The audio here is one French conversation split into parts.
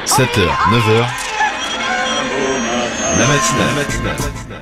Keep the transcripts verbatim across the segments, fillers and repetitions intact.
sept heures, neuf heures, la matinale.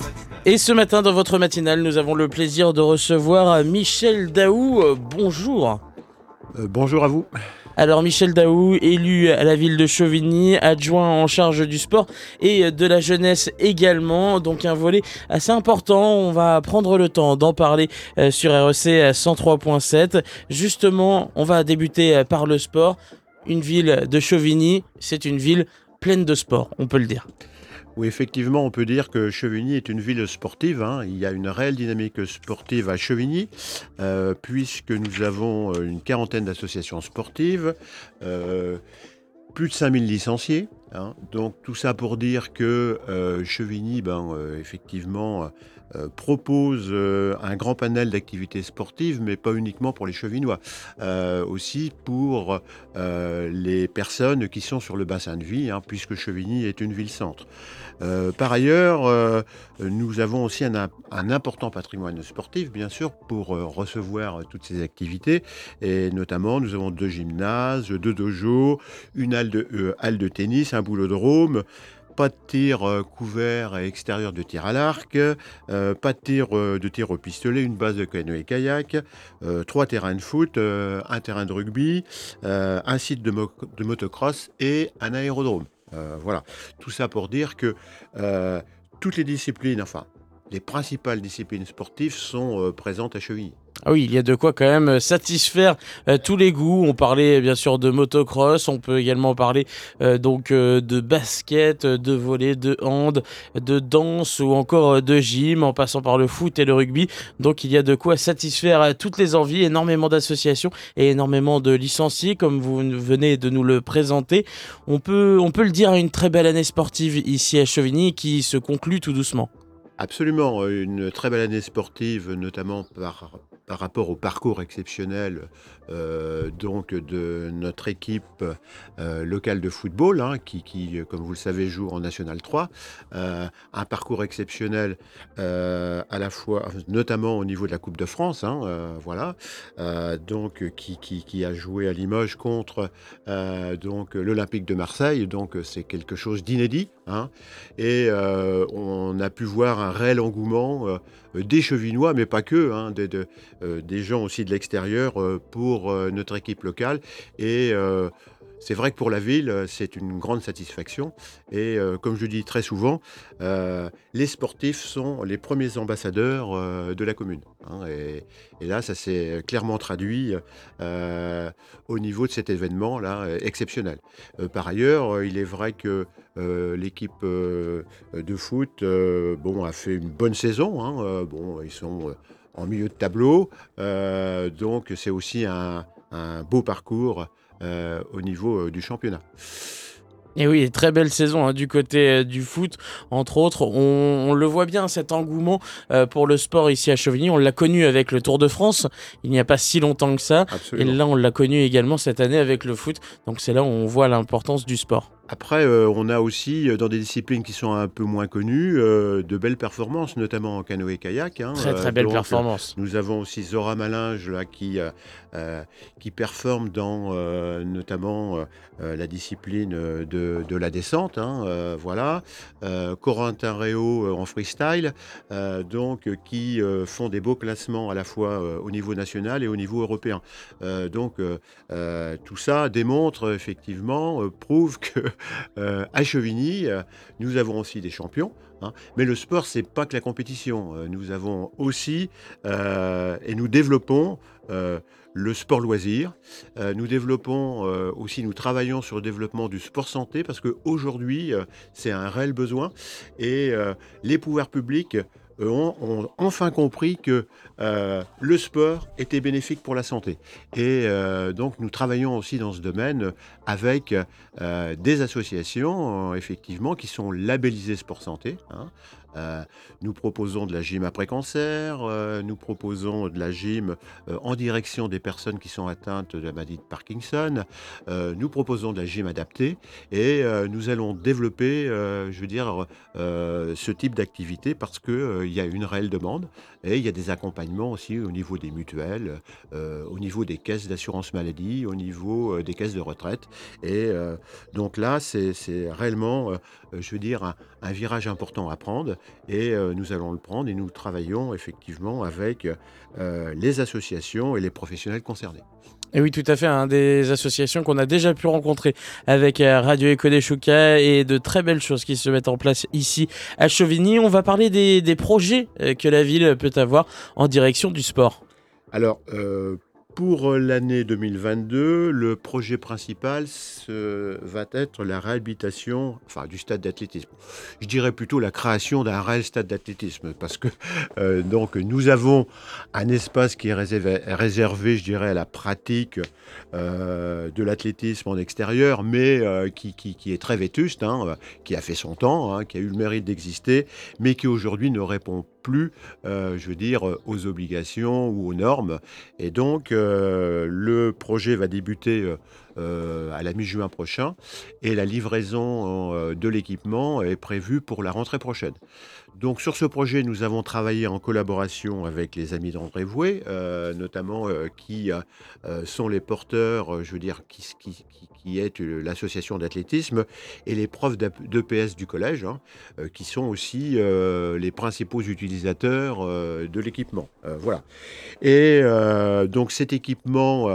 Et ce matin, dans votre matinale, nous avons le plaisir de recevoir Michel Daou. Euh, Bonjour. Euh, bonjour à vous. Alors Michel Daou, élu à la ville de Chauvigny, adjoint en charge du sport et de la jeunesse également, donc un volet assez important. On va prendre le temps d'en parler euh, sur R E C cent trois point sept. Justement, on va débuter par le sport. Une ville de Chauvigny, c'est une ville pleine de sport, on peut le dire. Oui, effectivement, on peut dire que Chauvigny est une ville sportive, hein. Il y a une réelle dynamique sportive à Chauvigny, euh, puisque nous avons une quarantaine d'associations sportives, euh, plus de cinq mille licenciés. Hein. Donc tout ça pour dire que euh, Chauvigny, ben, euh, effectivement, euh, propose euh, un grand panel d'activités sportives, mais pas uniquement pour les Chauvinois, euh, aussi pour euh, les personnes qui sont sur le bassin de vie, hein, puisque Chauvigny est une ville-centre. Euh, par ailleurs, euh, nous avons aussi un, un important patrimoine sportif, bien sûr, pour euh, recevoir toutes ces activités. Et notamment, nous avons deux gymnases, deux dojos, une halle de, euh, halle de tennis, un boulodrome, pas de tir euh, couvert et extérieur de tir à l'arc, euh, pas de tir euh, de tir au pistolet, une base de canoë-kayak, euh, trois terrains de foot, euh, un terrain de rugby, euh, un site de, mo- de motocross et un aérodrome. Euh, voilà, tout ça pour dire que euh, toutes les disciplines, enfin, les principales disciplines sportives sont euh, présentes à Chauvigny. Ah oui, il y a de quoi quand même satisfaire euh, tous les goûts. On parlait bien sûr de motocross, on peut également parler euh, donc euh, de basket, de volley, de hand, de danse ou encore euh, de gym, en passant par le foot et le rugby. Donc il y a de quoi satisfaire euh, toutes les envies, énormément d'associations et énormément de licenciés, comme vous venez de nous le présenter. On peut, on peut le dire, une très belle année sportive ici à Chauvigny qui se conclut tout doucement. Absolument, une très belle année sportive, notamment par, par rapport au parcours exceptionnel euh, donc de notre équipe euh, locale de football, hein, qui, qui, comme vous le savez, joue en National trois. Euh, un parcours exceptionnel euh, à la fois, notamment au niveau de la Coupe de France, hein, euh, voilà, euh, donc qui, qui, qui a joué à Limoges contre euh, donc l'Olympique de Marseille. Donc c'est quelque chose d'inédit, hein, et euh, on a pu voir un un réel engouement euh, des Chauvinois, mais pas que, hein, des, de, euh, des gens aussi de l'extérieur euh, pour euh, notre équipe locale. Et euh, c'est vrai que pour la ville, c'est une grande satisfaction. Et euh, comme je le dis très souvent, euh, les sportifs sont les premiers ambassadeurs euh, de la commune. Hein, et, et là, ça s'est clairement traduit euh, au niveau de cet événement-là exceptionnel. Euh, par ailleurs, il est vrai que euh, l'équipe euh, de foot euh, bon, a fait une bonne saison. Hein, euh, bon, ils sont en milieu de tableau. Euh, donc, c'est aussi un, un beau parcours Euh, au niveau euh, du championnat. Et oui, très belle saison hein, du côté euh, du foot, entre autres. On, on le voit bien, cet engouement euh, pour le sport ici à Chauvigny. On l'a connu avec le Tour de France, il n'y a pas si longtemps que ça. Absolument. Et là, on l'a connu également cette année avec le foot. Donc c'est là où on voit l'importance du sport. Après, euh, on a aussi, euh, dans des disciplines qui sont un peu moins connues, euh, de belles performances, notamment en canoë-kayak. Hein, Très très euh, belle donc, performance. Nous avons aussi Zora Malinge là, qui, euh, euh, qui performe dans euh, notamment euh, la discipline de, de la descente. Hein, euh, voilà. Euh, Corentin Réau euh, en freestyle, euh, donc, euh, qui euh, font des beaux classements à la fois euh, au niveau national et au niveau européen. Euh, donc, euh, euh, tout ça démontre effectivement, euh, prouve que Euh, à Chauvigny, euh, nous avons aussi des champions, hein, mais le sport, c'est pas que la compétition. Euh, nous avons aussi, euh, et nous développons euh, le sport loisir. Euh, nous développons euh, aussi, nous travaillons sur le développement du sport santé, parce qu'aujourd'hui, euh, c'est un réel besoin. Et euh, les pouvoirs publics euh, ont, ont enfin compris que euh, le sport était bénéfique pour la santé. Et euh, donc, nous travaillons aussi dans ce domaine avec euh, des associations, euh, effectivement, qui sont labellisées sport santé, hein, Euh, nous proposons de la gym après cancer, euh, nous proposons de la gym euh, en direction des personnes qui sont atteintes de la maladie de Parkinson, euh, nous proposons de la gym adaptée et euh, nous allons développer, euh, je veux dire, euh, ce type d'activité parce qu'il y a une réelle demande et il y a des accompagnements aussi au niveau des mutuelles, euh, au niveau des caisses d'assurance maladie, au niveau euh, des caisses de retraite. Et euh, donc là, c'est c'est réellement, euh, je veux dire, un, un virage important à prendre et euh, nous allons le prendre et nous travaillons effectivement avec euh, les associations et les professionnels concernés. Et oui, tout à fait, hein, des associations qu'on a déjà pu rencontrer avec euh, Radio Eco des Choucas et de très belles choses qui se mettent en place ici à Chauvigny. On va parler des, des projets euh, que la ville peut avoir en direction du sport. Alors, euh, pour l'année deux mille vingt-deux, le projet principal ce- va être la réhabilitation enfin, du stade d'athlétisme. Je dirais plutôt la création d'un réel stade d'athlétisme parce que euh, donc, nous avons un espace qui est réservé, réservé, je dirais, à la pratique euh, de l'athlétisme en extérieur, mais euh, qui, qui- qui est très vétuste, hein, euh, qui a fait son temps, hein, qui a eu le mérite d'exister, mais qui aujourd'hui ne répond plus, euh, je veux dire, aux obligations ou aux normes. Et donc, euh, le projet va débuter euh, euh, à la mi-juin prochain et la livraison euh, de l'équipement est prévue pour la rentrée prochaine. Donc, sur ce projet, nous avons travaillé en collaboration avec les amis d'André Vouet, euh, notamment euh, qui euh, euh, sont les porteurs, euh, je veux dire, qui, qui, qui, qui est euh, l'association d'athlétisme et les profs d'E P S du collège, hein, euh, qui sont aussi euh, les principaux utilisateurs euh, de l'équipement. Euh, voilà. Et euh, donc cet équipement euh,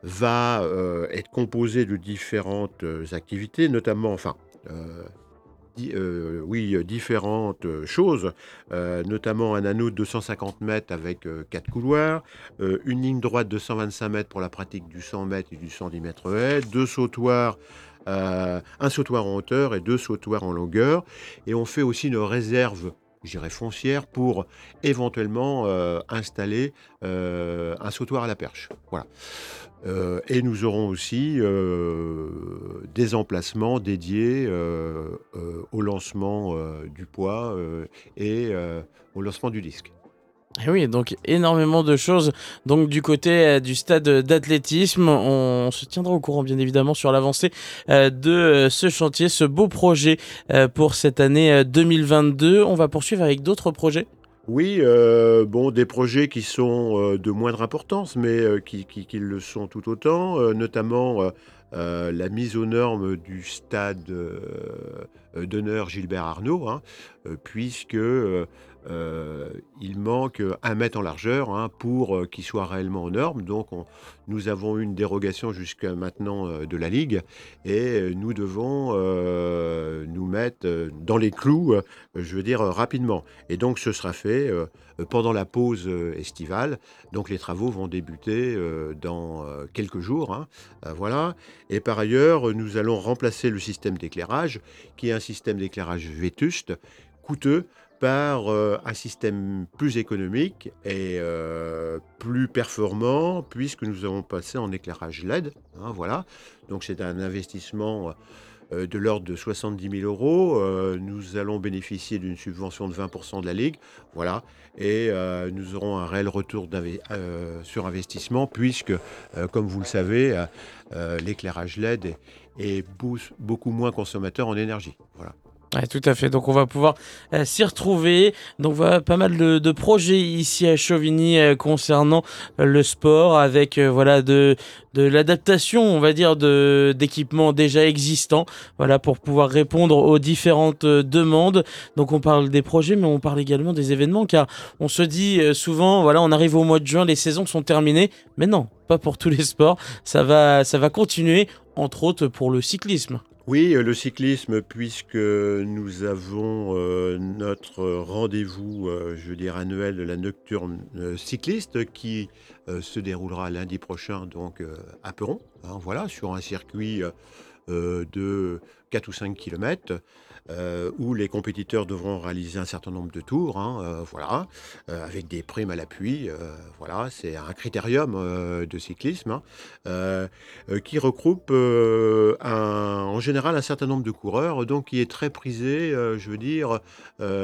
va euh, être composé de différentes euh, activités, notamment, enfin, euh, di- euh, oui, euh, différentes euh, choses, euh, notamment un anneau de deux cent cinquante mètres avec euh, quatre couloirs, euh, une ligne droite de cent vingt-cinq mètres pour la pratique du cent mètres et du cent dix mètres haies, deux sautoirs, euh, un sautoir en hauteur et deux sautoirs en longueur. Et on fait aussi une réserve, je dirais foncière, pour éventuellement euh, installer euh, un sautoir à la perche. Voilà. Euh, et nous aurons aussi euh, des emplacements dédiés euh, euh, au lancement euh, du poids euh, et euh, au lancement du disque. Et oui, donc énormément de choses. Donc du côté euh, du stade d'athlétisme, on se tiendra au courant bien évidemment sur l'avancée euh, de euh, ce chantier, ce beau projet euh, pour cette année euh, deux mille vingt-deux. On va poursuivre avec d'autres projets. Oui, euh, bon, des projets qui sont euh, de moindre importance, mais euh, qui, qui- qui le sont tout autant, euh, notamment euh, euh, la mise aux normes du stade euh, euh, d'honneur Gilbert Arnaud, hein, euh, puisque euh, euh, il manque un mètre en largeur hein, pour euh, qu'il soit réellement aux normes. Donc, on- nous avons eu une dérogation jusqu'à maintenant euh, de la Ligue et euh, nous devons euh, nous mettre euh, dans les clous, euh, je veux dire, euh, rapidement. Et donc, ce sera fait euh, pendant la pause euh, estivale. Donc, les travaux vont débuter euh, dans euh, quelques jours, hein. Euh, voilà. Et par ailleurs, nous allons remplacer le système d'éclairage, qui est un système d'éclairage vétuste, coûteux, par euh, un système plus économique et euh, plus performant, puisque nous allons passer en éclairage L E D, hein, voilà. Donc, c'est un investissement euh, de l'ordre de soixante-dix mille euros. Euh, nous allons bénéficier d'une subvention de vingt pour cent de la Ligue. Voilà. Et euh, nous aurons un réel retour d'inve- euh, sur investissement, puisque, euh, comme vous le savez, euh, euh, l'éclairage L E D est, est bou- beaucoup moins consommateur en énergie. Voilà. Ouais, tout à fait. Donc on va pouvoir euh, s'y retrouver. Donc voilà, pas mal de, de projets ici à Chauvigny euh, concernant euh, le sport avec euh, voilà de de l'adaptation, on va dire de d'équipements déjà existants. Voilà pour pouvoir répondre aux différentes euh, demandes. Donc on parle des projets, mais on parle également des événements, car on se dit euh, souvent voilà, on arrive au mois de juin, les saisons sont terminées. Mais non, pas pour tous les sports. Ça va ça va continuer, entre autres pour le cyclisme. Oui, euh, le cyclisme, puisque nous avons euh, notre rendez-vous, euh, je veux dire, annuel de la nocturne euh, cycliste qui euh, se déroulera lundi prochain, donc euh, à Peron, hein, voilà, sur un circuit euh, euh, de quatre ou cinq kilomètres, euh, où les compétiteurs devront réaliser un certain nombre de tours, hein, euh, voilà, euh, avec des primes à l'appui. Euh, voilà, c'est un critérium euh, de cyclisme, hein, euh, euh, qui regroupe euh, un- en général un certain nombre de coureurs, donc qui est très prisé, euh, je veux dire, euh,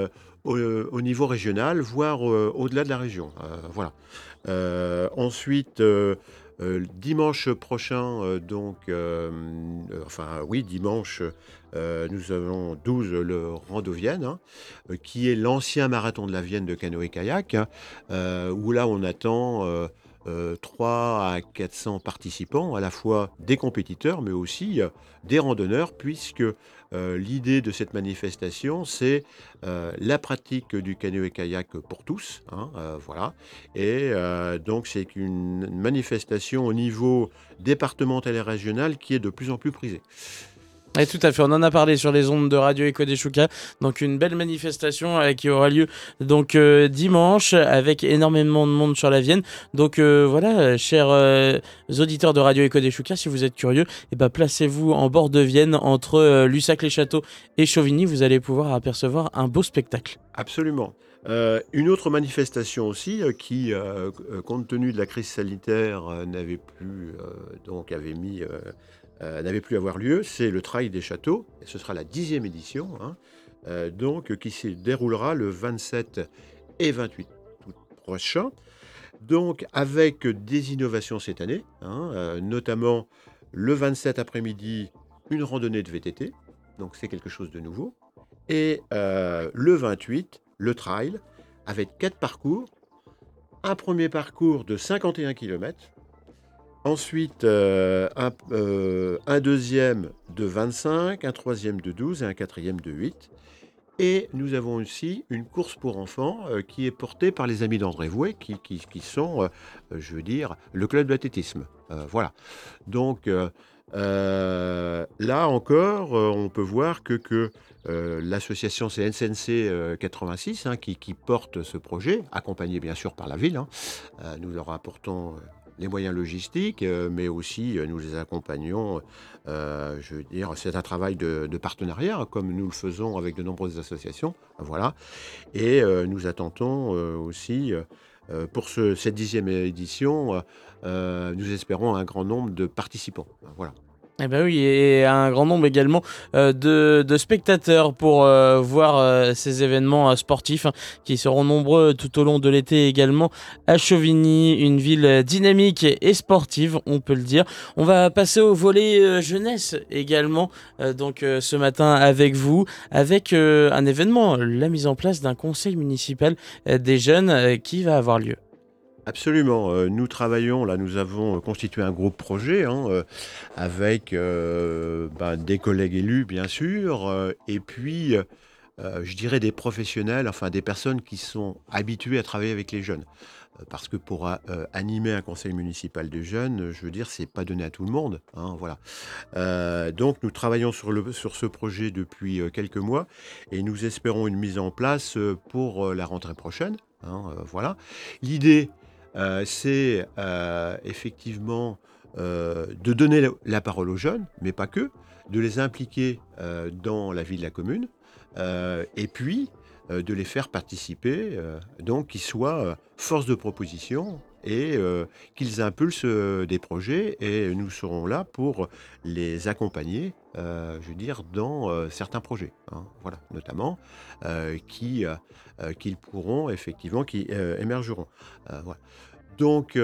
au, au niveau régional, voire euh, au-delà de la région. Euh, voilà. Euh, ensuite, euh, euh, dimanche prochain, euh, donc, euh, euh, enfin oui, dimanche, euh, nous avons douze le Rando Vienne, hein, euh, qui est l'ancien marathon de la Vienne de canoë-kayak, hein, euh, où là on attend euh, euh, trois à quatre cents participants, à la fois des compétiteurs, mais aussi euh, des randonneurs, puisque euh, l'idée de cette manifestation, c'est euh, la pratique du canoë-kayak pour tous, hein, euh, voilà. Et euh, donc, c'est une manifestation au niveau départemental et régional qui est de plus en plus prisée. Et tout à fait, on en a parlé sur les ondes de Radio Echo des Choucas. Donc une belle manifestation euh, qui aura lieu donc euh, dimanche avec énormément de monde sur la Vienne. Donc euh, voilà, euh, chers euh, auditeurs de Radio Echo des Choucas, si vous êtes curieux, eh ben, placez-vous en bord de Vienne entre euh, Lussac-les-Châteaux et Chauvigny. Vous allez pouvoir apercevoir un beau spectacle. Absolument. Euh, une autre manifestation aussi euh, qui, euh, euh, compte tenu de la crise sanitaire, euh, n'avait plus, euh, donc avait mis, euh, euh, n'avait plus à avoir lieu, c'est le Trail des Châteaux. Et ce sera la dixième édition, hein, euh, donc qui se déroulera le vingt-sept et vingt-huit août prochain. Donc avec des innovations cette année, hein, euh, notamment le vingt-sept après-midi, une randonnée de V T T. Donc c'est quelque chose de nouveau. Et euh, le vingt-huit, le trail, avec quatre parcours. Un premier parcours de cinquante et un kilomètres. Ensuite, euh, un, euh, un deuxième de vingt-cinq, un troisième de douze et un quatrième de huit. Et nous avons aussi une course pour enfants euh, qui est portée par les amis d'André Vouet, qui, qui, qui sont, euh, je veux dire, le club d'athlétisme. Euh, voilà. Donc, euh, euh, là encore, euh, on peut voir que, que euh, l'association, c'est N C N C euh, quatre-vingt-six, hein, qui, qui porte ce projet, accompagné bien sûr par la ville. Hein. Euh, nous leur apportons euh, les moyens logistiques, euh, mais aussi euh, nous les accompagnons. Euh, je veux dire, c'est un travail de, de partenariat, hein, comme nous le faisons avec de nombreuses associations. Voilà. Et euh, nous attendons euh, aussi, euh, pour ce, cette dixième édition, euh, nous espérons un grand nombre de participants. Voilà. Eh ben oui, et un grand nombre également euh, de, de spectateurs pour euh, voir euh, ces événements euh, sportifs hein, qui seront nombreux tout au long de l'été également à Chauvigny, une ville dynamique et sportive, on peut le dire. On va passer au volet euh, jeunesse également, euh, donc euh, ce matin avec vous, avec euh, un événement, la mise en place d'un conseil municipal euh, des jeunes euh, qui va avoir lieu. Absolument. Euh, nous travaillons, là, nous avons constitué un groupe projet hein, euh, avec euh, ben, des collègues élus, bien sûr, euh, et puis, euh, je dirais, des professionnels, enfin des personnes qui sont habituées à travailler avec les jeunes. Euh, Parce que pour euh, animer un conseil municipal de jeunes, je veux dire, c'est pas donné à tout le monde. Hein, voilà. Euh, donc, nous travaillons sur, le, sur ce projet depuis euh, quelques mois et nous espérons une mise en place euh, pour euh, la rentrée prochaine. Hein, euh, voilà. L'idée, euh, c'est euh, effectivement euh, de donner la, la parole aux jeunes, mais pas que, de les impliquer euh, dans la vie de la commune, euh, et puis euh, de les faire participer, euh, donc qu'ils soient euh, force de proposition et euh, qu'ils impulsent euh, des projets, et nous serons là pour les accompagner, euh, je veux dire, dans euh, certains projets, hein, voilà, notamment, euh, qui, euh, euh, qu'ils pourront effectivement, qui euh, émergeront. Euh, voilà. Donc,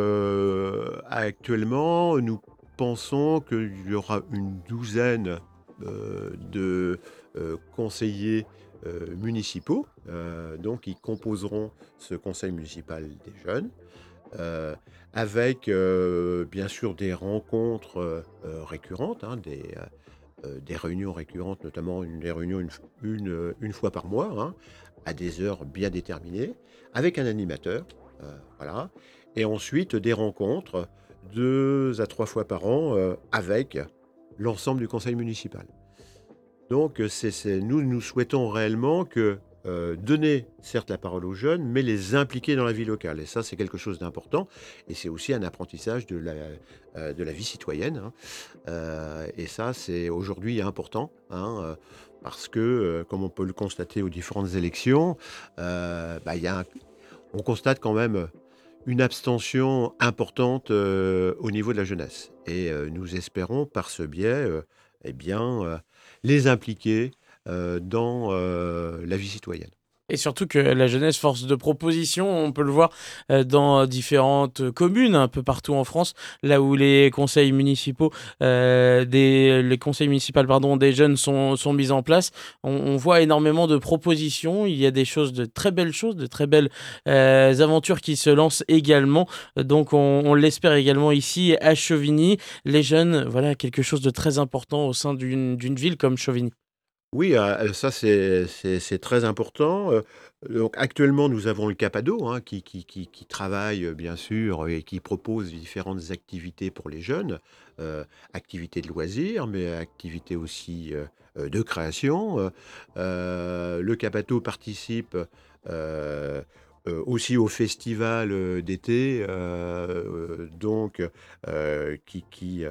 euh, actuellement, nous pensons qu'il y aura une douzaine euh, de euh, conseillers euh, municipaux, euh, donc qui composeront ce conseil municipal des jeunes, euh, avec euh, bien sûr des rencontres euh, récurrentes, hein, des, euh, des réunions récurrentes, notamment une, des réunions une, une, une fois par mois, hein, à des heures bien déterminées, avec un animateur. Euh, voilà. Et ensuite, des rencontres deux à trois fois par an euh, avec l'ensemble du conseil municipal. Donc, c'est, c'est, nous, nous souhaitons réellement que euh, donner, certes, la parole aux jeunes, mais les impliquer dans la vie locale. Et ça, c'est quelque chose d'important. Et c'est aussi un apprentissage de la, euh, de la vie citoyenne. Hein. Euh, et ça, c'est aujourd'hui important. Hein, euh, parce que, euh, comme on peut le constater aux différentes élections, euh, bah, y a un, on constate quand même une abstention importante euh, au niveau de la jeunesse. Et euh, nous espérons par ce biais euh, eh bien, euh, les impliquer euh, dans euh, la vie citoyenne. Et surtout que la jeunesse, force de proposition, on peut le voir euh, dans différentes communes, un peu partout en France, là où les conseils municipaux, euh, des, les conseils municipaux pardon, des jeunes sont, sont mis en place. On, on voit énormément de propositions. Il y a des choses, de très belles choses, de très belles euh, aventures qui se lancent également. Donc on, on l'espère également ici à Chauvigny. Les jeunes, voilà, quelque chose de très important au sein d'une d'une ville comme Chauvigny. Oui, heu, ça c'est c'est c'est très important, heu, donc actuellement nous avons le Capado, hein, qui qui qui qui travaille, heu, bien sûr et qui propose différentes activités pour les jeunes, heu, activités de loisirs, mais activités aussi, heu heu, de création, heu heu, le Capado participe, heu heu, aussi au festival, heu, d'été, heu, donc heu, qui qui, heu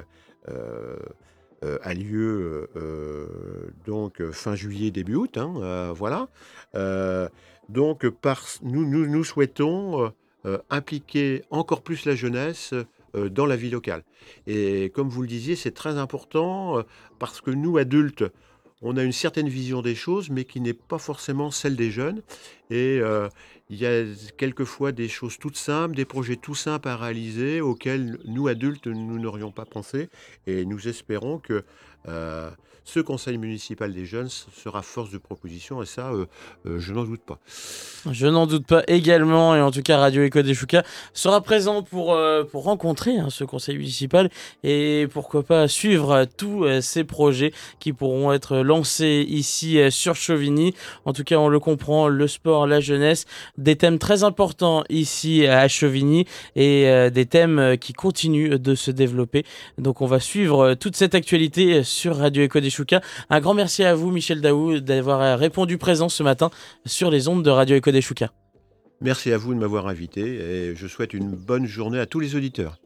heu, a lieu, heu donc heu, fin juillet, début août, hein, heu, voilà. Heu, donc par nous nous nous souhaitons, heu heu, impliquer encore plus la jeunesse, heu, dans la vie locale et comme vous le disiez, c'est très important, heu, parce que nous, adultes, on a une certaine vision des choses, mais qui n'est pas forcément celle des jeunes et heu, il y a quelquefois des choses toutes simples, des projets tout simples à réaliser auxquels nous, adultes, nous n'aurions pas pensé et nous espérons que, heu, ce conseil municipal des jeunes s sera force de proposition et ça, heu heu, je n'en doute pas. Je n'en doute pas également, et en tout cas Radio Éco des Choucas sera présent pour, euh, pour rencontrer hein, ce conseil municipal et pourquoi pas suivre euh, tous euh, ces projets qui pourront être lancés ici euh, sur Chauvigny. En tout cas, on le comprend, le sport, la jeunesse, des thèmes très importants ici à Chauvigny et euh, des thèmes euh, qui continuent de se développer. Donc on va suivre euh, toute cette actualité euh, sur Radio Éco des Choucas. Un grand merci à vous, Michel Daou, d'avoir euh, répondu présent ce matin sur les ondes de Radio Éco des Choucas. Merci à vous de m'avoir invité et je souhaite une bonne journée à tous les auditeurs.